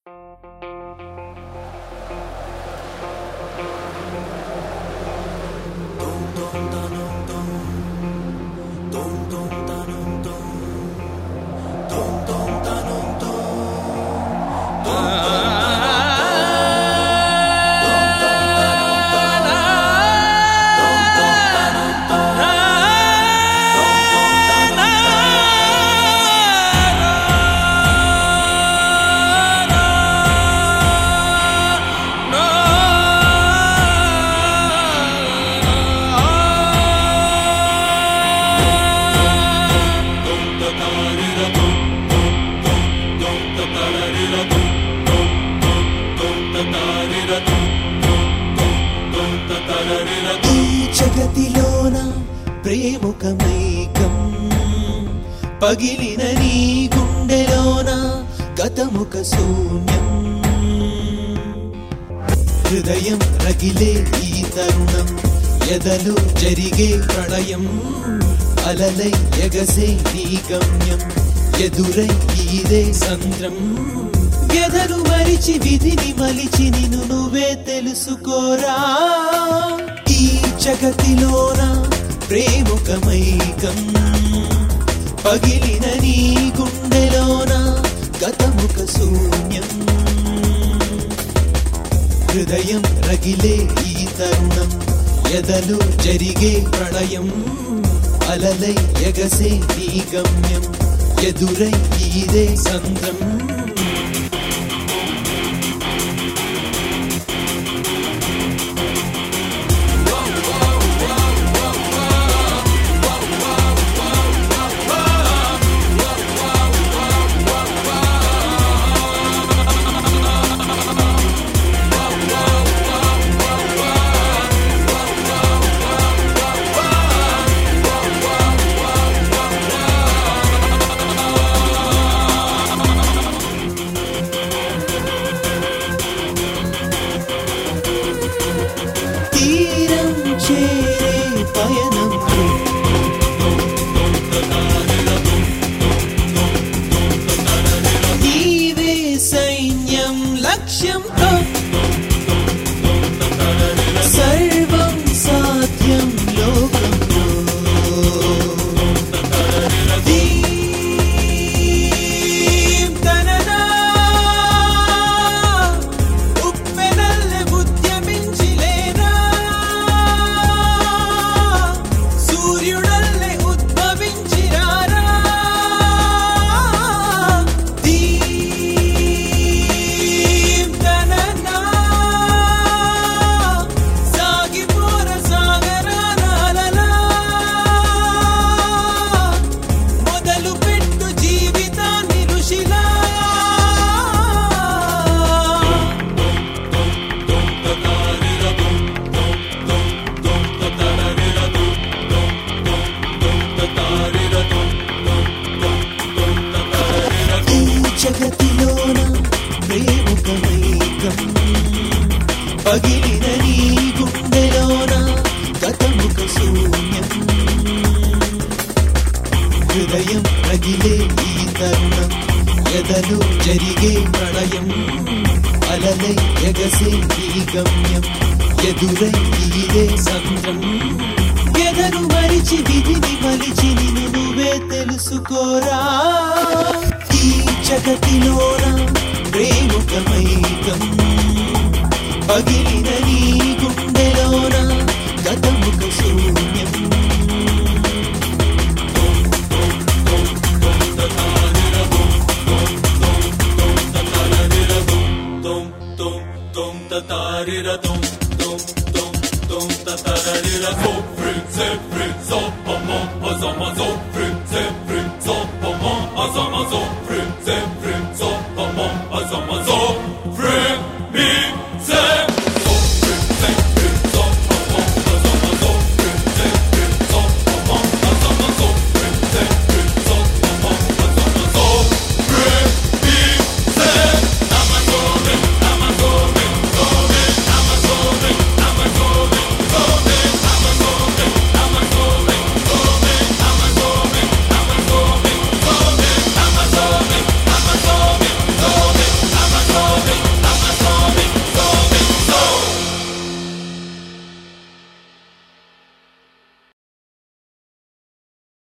జగతిలోన ప్రేముకమైకం పగిలిన నీ గుండెలోన గతముక శూన్యం హృదయం రగిలే ఈ తరుణం ఎదలు జరిగే ప్రళయం అలలై ఎగసే నీ గమ్యం ఎదురై ఇదే సంద్రం ఎదరు మరిచి విధిని మలిచి నిన్ను నువ్వే తెలుసుకోరా ఈ జగతిలోన ప్రేముకమైకం పగిలిన నీ గుండెలోన గతముక శూన్యం హృదయం రగిలే ఈ తరుణం ఎదలు జరిగే ప్రళయం అలలై ఎగసే నీ గమ్యం ఎదురై ఇదే సంద్రం తీరం చేరే పయనం నీవే సైన్యం లక్ష్యంతో సర్వం సాధ్యం లోకంలో జగతిలోన ప్రేముకమైకం పగిలిన నీ గుండెలోన గతముక శూన్యం హృదయం రగిలే ఈ తరుణం ఎదలు జరిగే ప్రళయం అలలై ఎగసే ఈ గమ్యం ఎదురై ఇదే సంద్రం ఎదరు మరిచి విధిని మలిచి నిన్ను నువ్వే తెలుసుకోరా ఈ జగతిలోన ప్రేముకమైకం పగిలిన నీ గుండెలోన గతముక శూన్యం తారిర tum tum tum tum tum tum